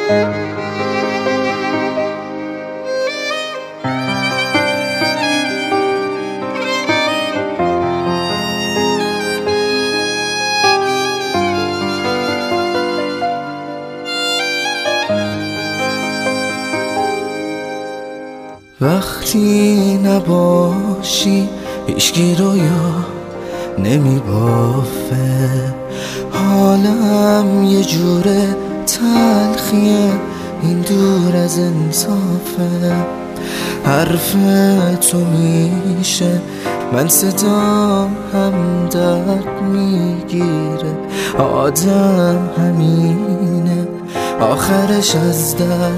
وقتی نباشی هیچکی رو یا نمی بافه، حالم یه جوره تلخیه، این دور از انصافه. حرف تو میشه من صدام هم درد میگیره، آدم همینه آخرش از درد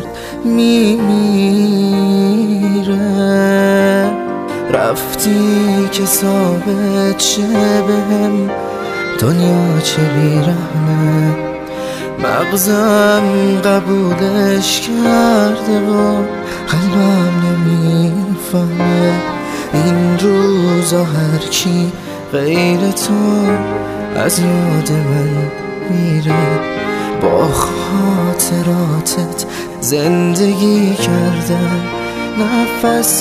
میمیره. رفتی که ثابت شه بهم دنیا چه بیرحمه، مغزم قبولش کرده و قلبم نمیفهمه. این روزا هر کی غیر تو از یاد من میره، با خاطراتت زندگی کردم نفس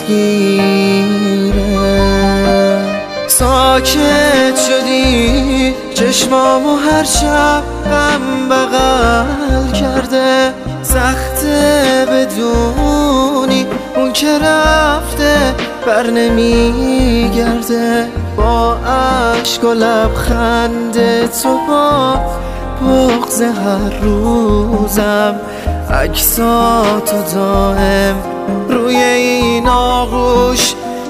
گیره. ساکت شدی چشمامو هر شب غم بغل کرده، سخته بدونی اون که رفته بر نمیگرده. با عشق و لبخند تو با بغض هر روزم عکساتو دائم روی این آغوش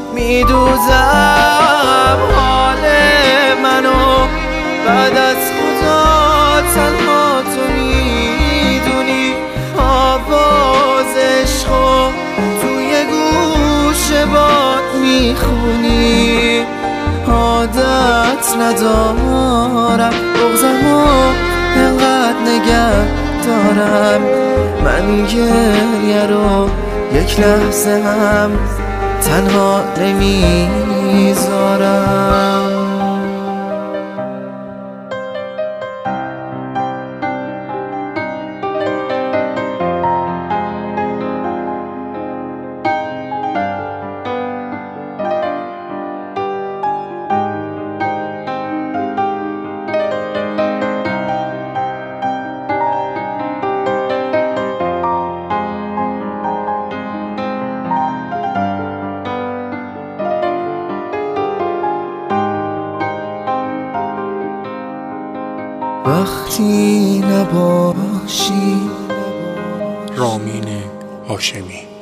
میدوزم. حال منو بعد از خدا تنها تو میدونی، آواز عشقو توی گوش باد میخونی. عادت ندارم بغضمو انقدر نگه دارم، من گریه رو یک لحظه هم تنها نمیذارم. وقتی نباشی. رامین هاشمی.